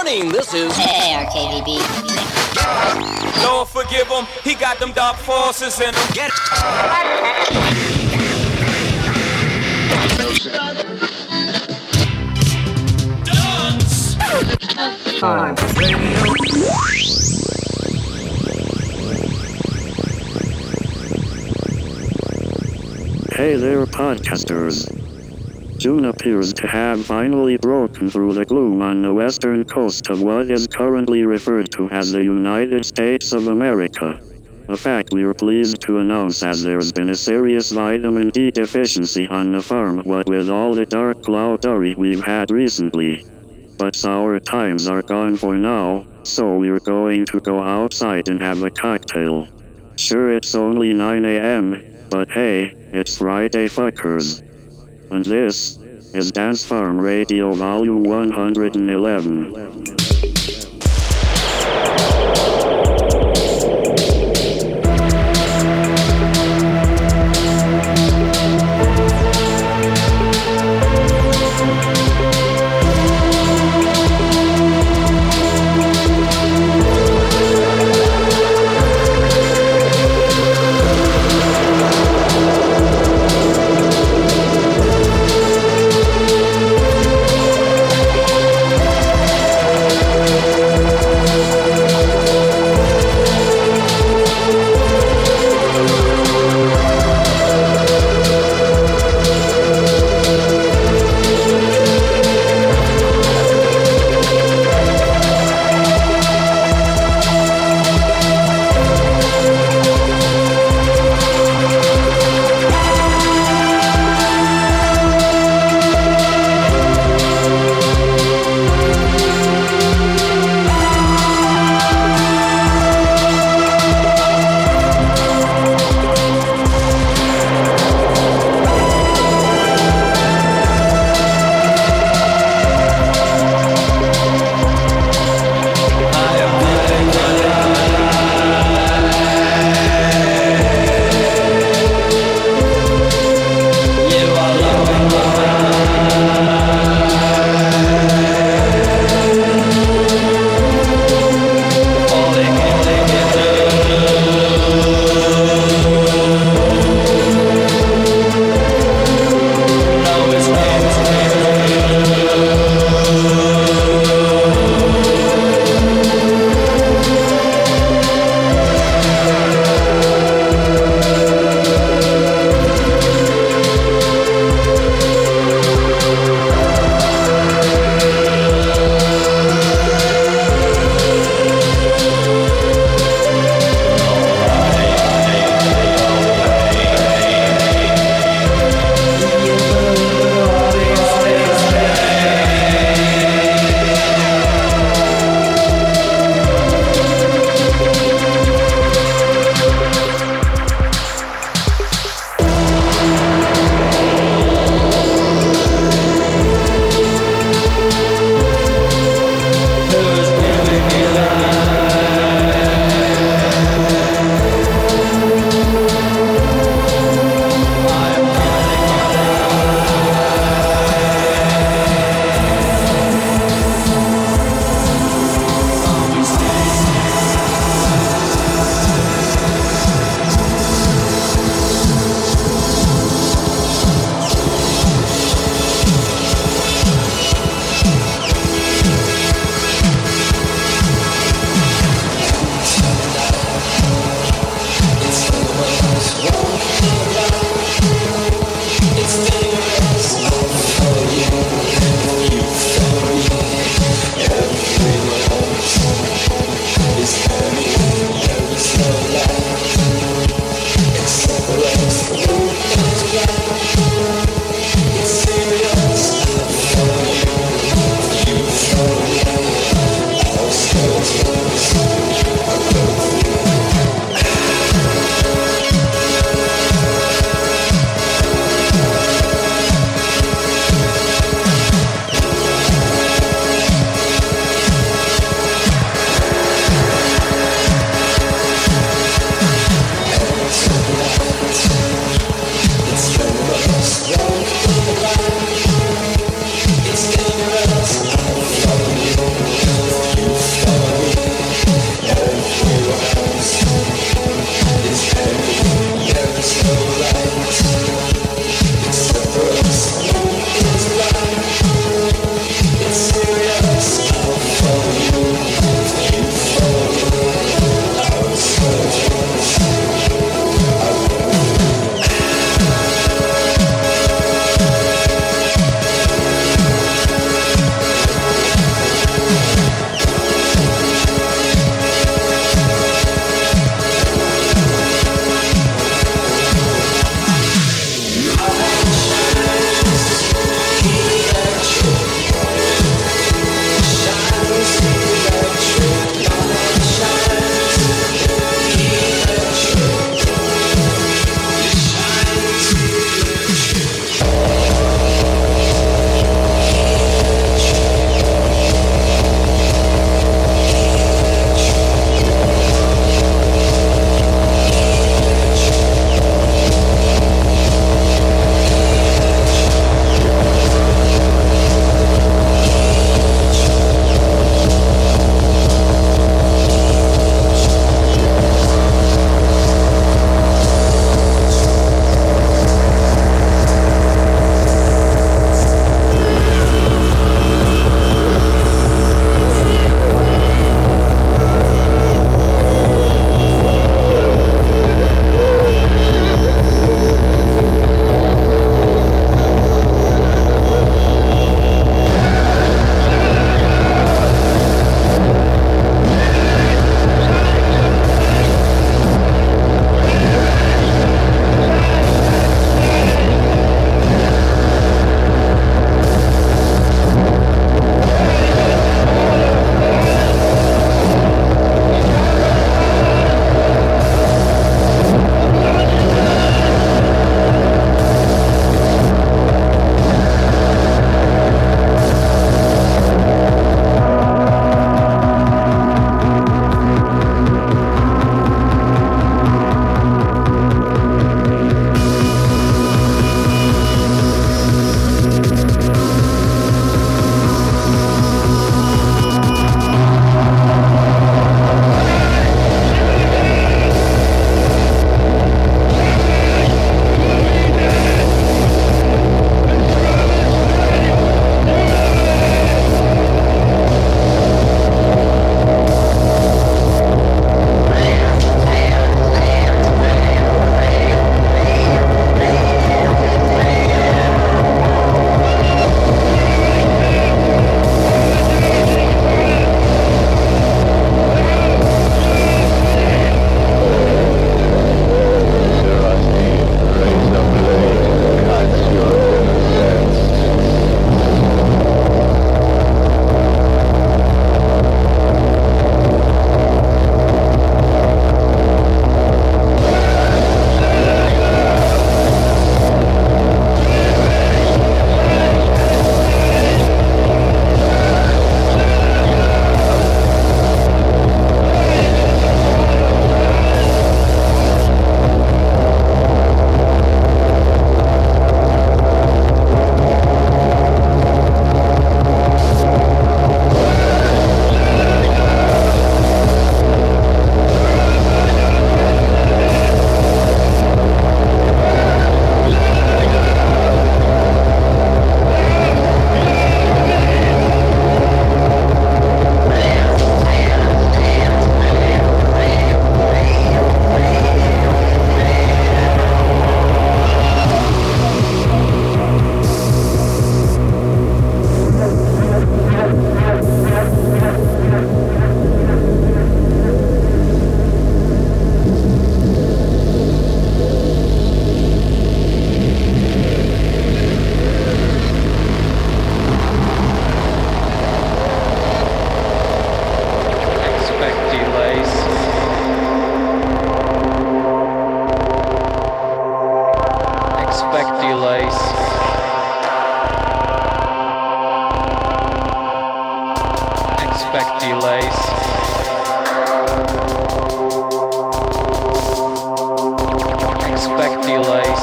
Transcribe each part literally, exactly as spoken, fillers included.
morning. This is Hey, R K V B. Lord forgive him, he got them dark forces in him. Get Dance! Time. Hey there, podcasters. June appears to have finally broken through the gloom on the western coast of what is currently referred to as the United States of America. A fact we are pleased to announce as there's been a serious vitamin D deficiency on the farm, what with all the dark cloudery we've had recently. But sour times are gone for now, so we're going to go outside and have a cocktail. Sure, it's only nine a.m., but hey, it's Friday, fuckers. And this is Dance Farm Radio Volume one hundred eleven. delays. Expect delays.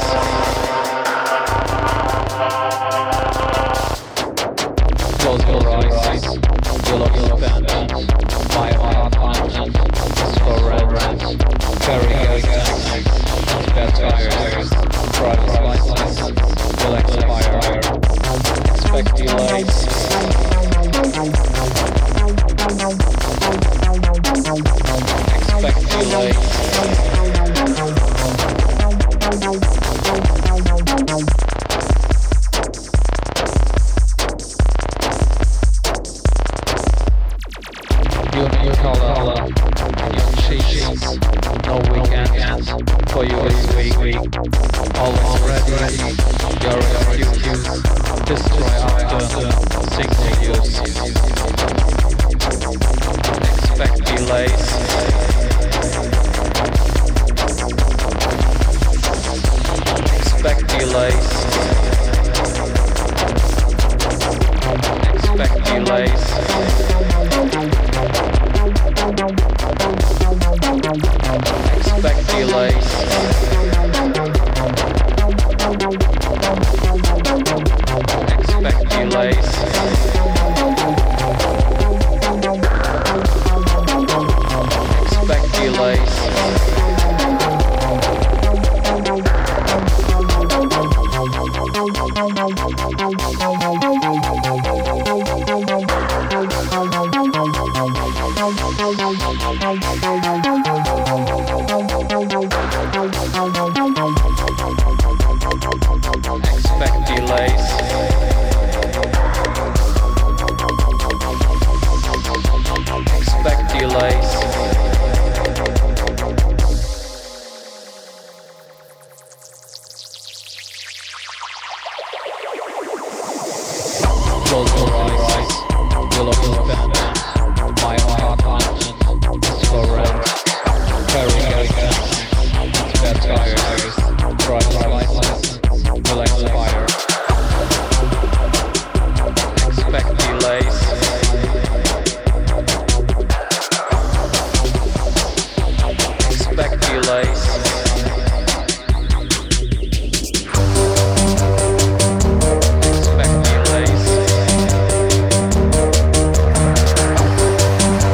Close your eyes. You look independent. My heart content is for reverence. Carry your tactics. Spare tires. Driver's license will expire. Expect delays. Expect delays. You new color, new cheese, no weekends, for you is week, always ready, you're in your cues, destroy after, signal use. Expect delays. Expect delays. Expect delays. Expect delays. Expect delays. Expect delays. Expect delays. Expect delays. Close your eyes. You look independent. My heart content is for rent. Carry your tactics. Spare tires. Driver's license will expire. Expect delays. Expect delays. Expect delays.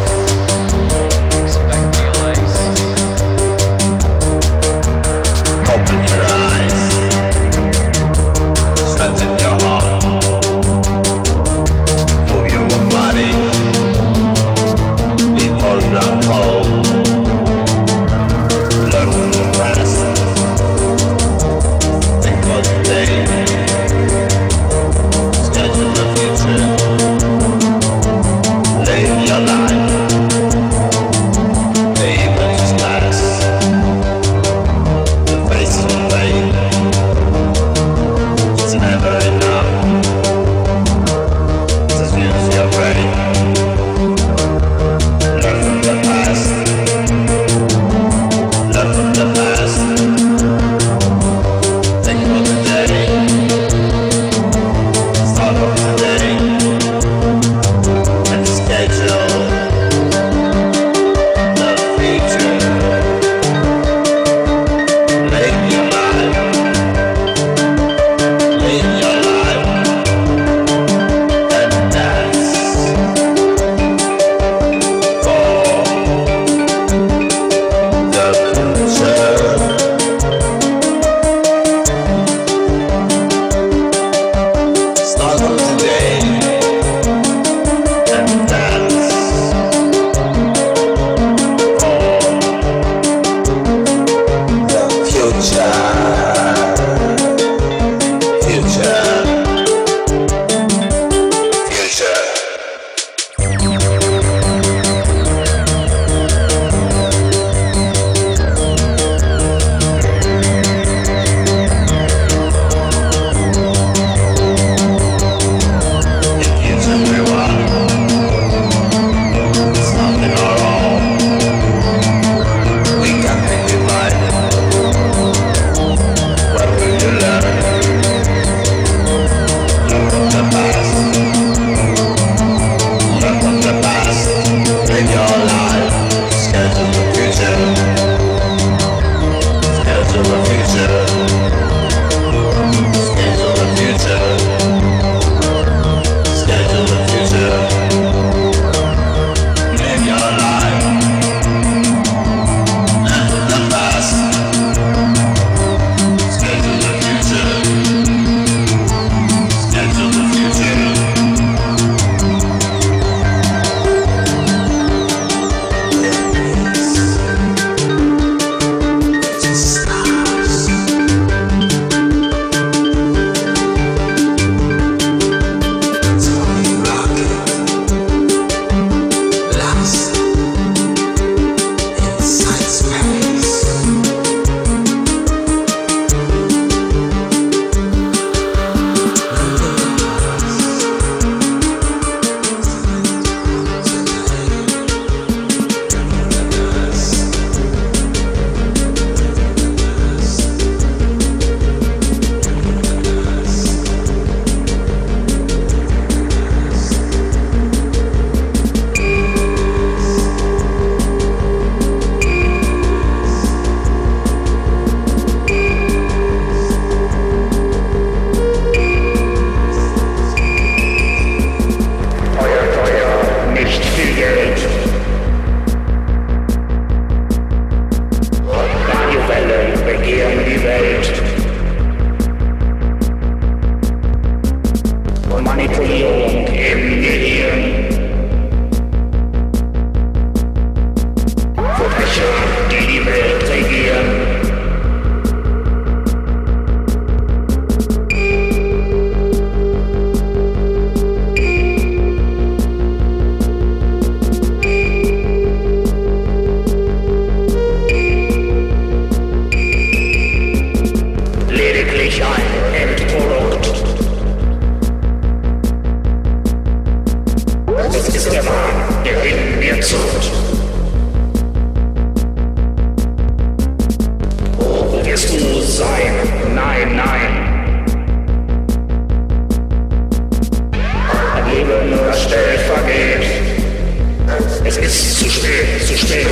Manipulierung im Gehirn. Verbrecher, die die Welt regieren. Lediglich ein Endprodukt. Es ist der Wahn, der in mir zuckt. Wo wirst du sein? Nein, nein. Ein Leben, das schnell vergeht. Es ist zu spät, zu spät.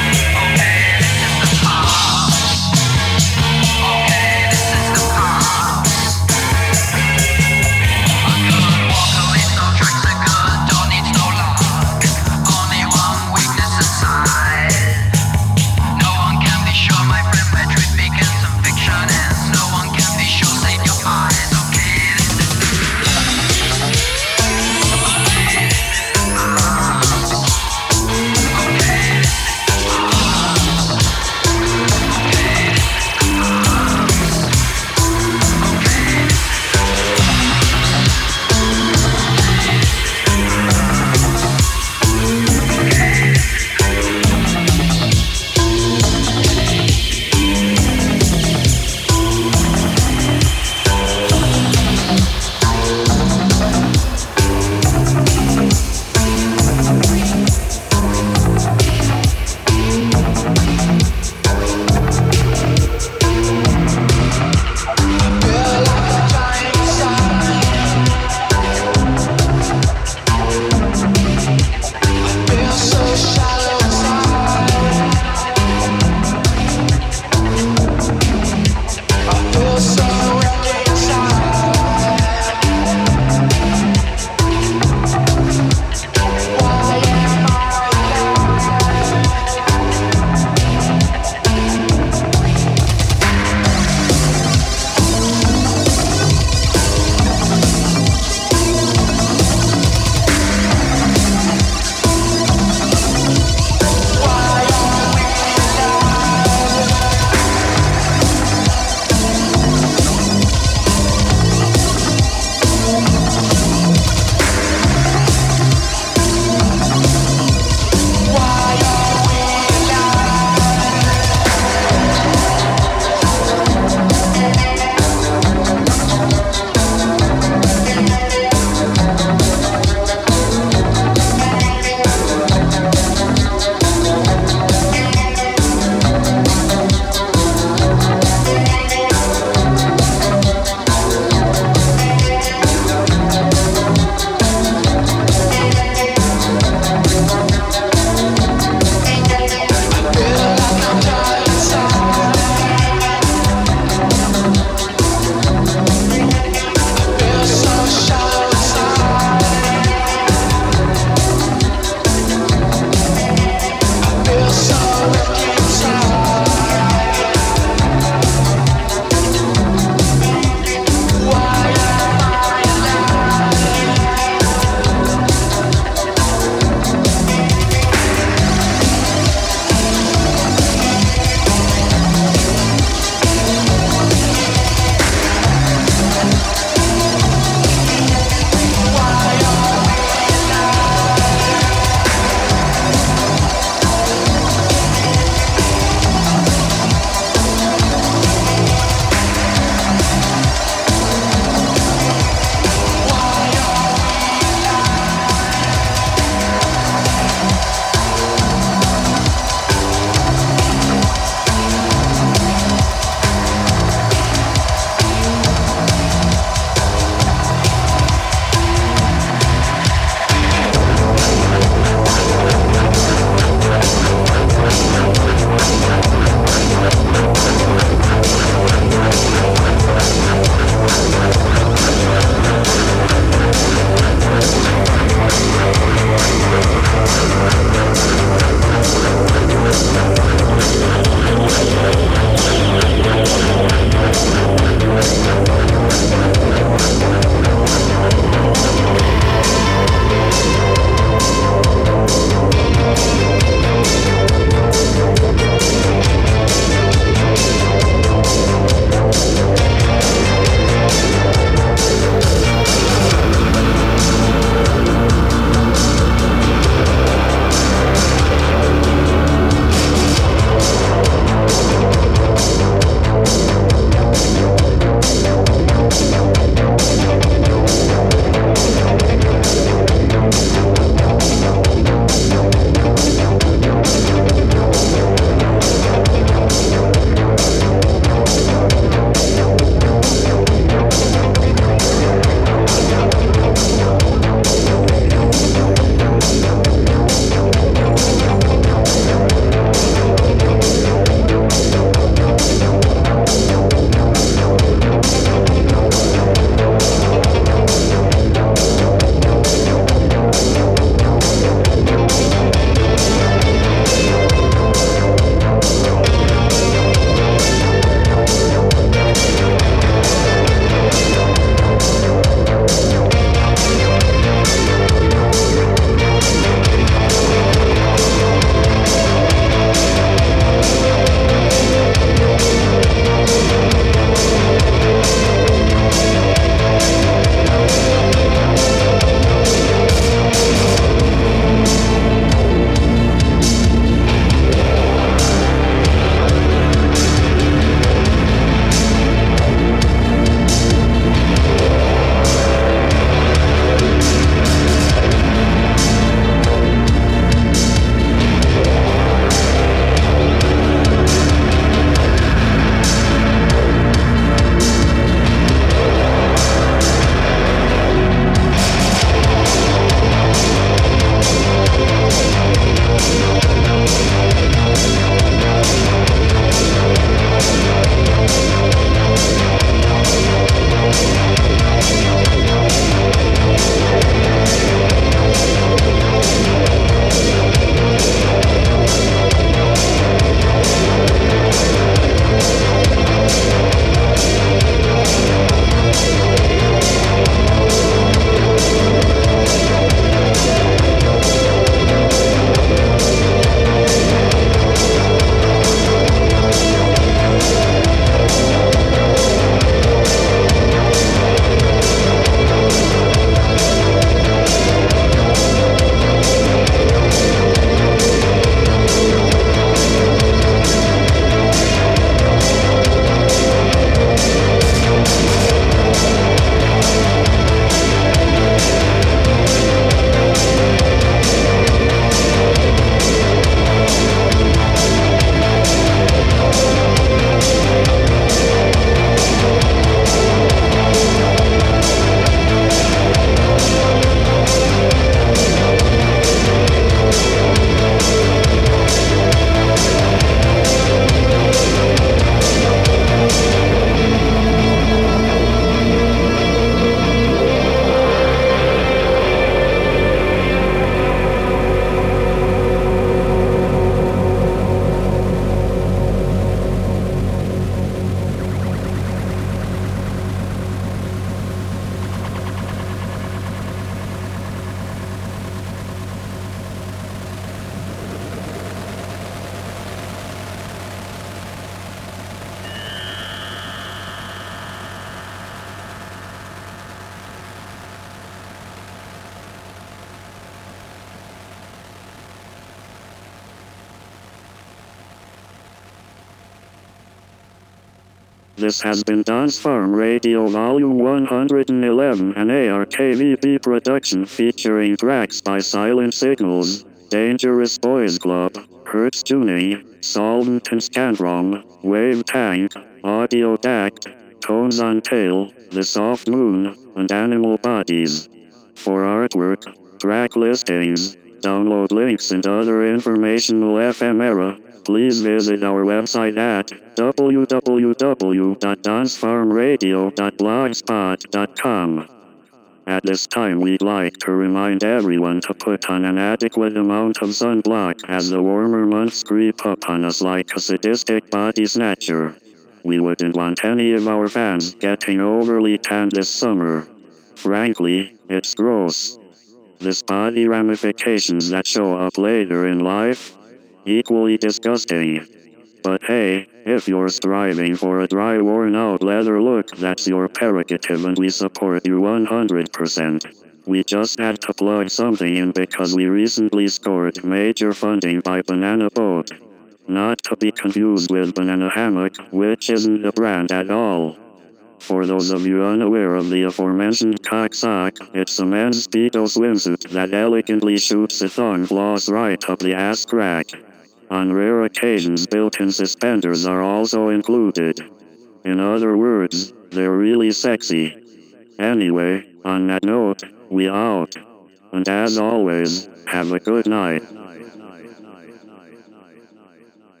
This has been Dance Farm Radio Volume one hundred eleven, an A R K V B production featuring tracks by Silent Signals, Dangerous Boys Club, Hertz Tuning, Solvent and Scandrom, Wave Tank, Audio Dact, Tones on Tail, The Soft Moon, and Animal Bodies. For artwork, track listings, download links and other informational ephemera, please visit our website at w w w dot dance farm radio dot blogspot dot com. At this time we'd like to remind everyone to put on an adequate amount of sunblock as the warmer months creep up on us like a sadistic body snatcher. We wouldn't want any of our fans getting overly tanned this summer. Frankly, it's gross. The body ramifications that show up later in life? Equally disgusting. But hey, if you're striving for a dry, worn-out leather look, that's your prerogative and we support you one hundred percent. We just had to plug something in because we recently scored major funding by Banana Boat. Not to be confused with Banana Hammock, which isn't a brand at all. For those of you unaware of the aforementioned cocksock, it's a men's Speedo swimsuit that elegantly shoots a thong floss right up the ass crack. On rare occasions, built-in suspenders are also included. In other words, they're really sexy. Anyway, on that note, we out. And as always, have a good night.